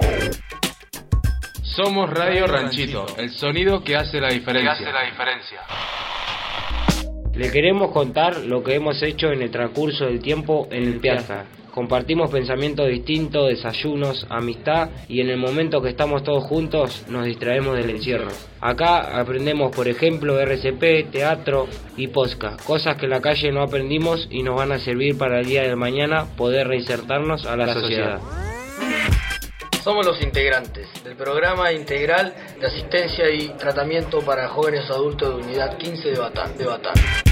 Somos Radio Ranchito, el sonido que hace la diferencia. Le queremos contar lo que hemos hecho en el transcurso del tiempo en el Piazza. Compartimos pensamientos distintos, desayunos, amistad, y en el momento que estamos todos juntos nos distraemos del encierro. Acá aprendemos, por ejemplo, RCP, teatro y podcast, cosas que en la calle no aprendimos y nos van a servir para el día de mañana poder reinsertarnos a la sociedad. Somos los integrantes del programa integral de asistencia y tratamiento para jóvenes adultos de Unidad 15 de Batán.